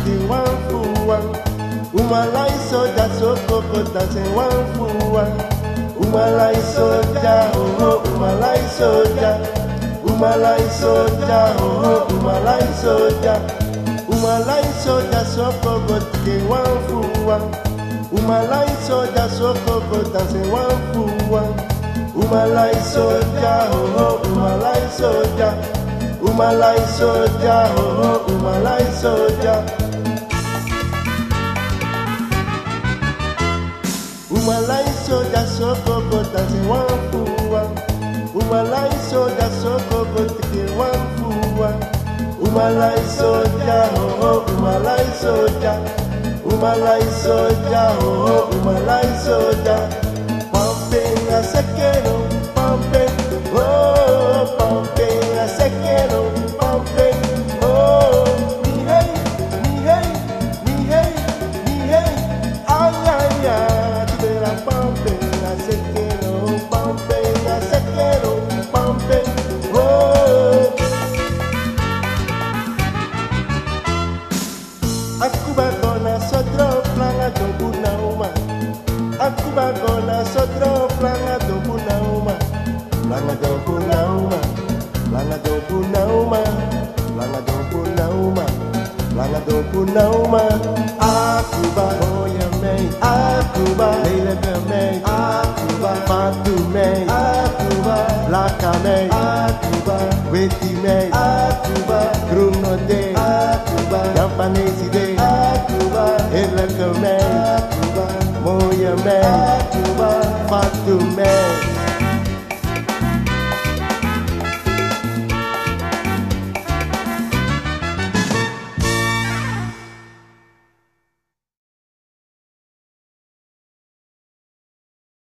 the one for one. Umalai soja sokoko dancing one for one. Umalai soja, oh, umalai soja. Umalai soja, oh, umalai soja. Umalai soja sokoko dancing one for one. Umalai soja sokoko dancing one for one. Umalai soja, oh, umalai soja. Umalai soja, oh, umalai soja. Umalai soja sokoko dancing one for one. Umalai soja sokoko dancing one for one. Umalai soja, oh, umalai soja. Umalai soja, oh, umalai soja. Pumping a second, pumping, oh, pumping a second, pumping, oh. Me hey, me hey, me hey, me hey, ay ay ay. Tibera pumping a second, pumping a second, pumping, oh. Aku bagona sodro planga dobuna uma. Aku bagona sodro planga dobuna uma. Planga dobuna uma. Planga dobuna uma. Planga dobuna uma. Planga dobuna uma. Aku bagoya mei. Aku ba leile mei. Aku ba fatu mei. Aku ba laka mei. Aku ba weti mei. Aku ba bruno de. Aku ba japanese de. Akuba, Elaka mei, Akuba, Moya mei, Akuba, Fatu mei.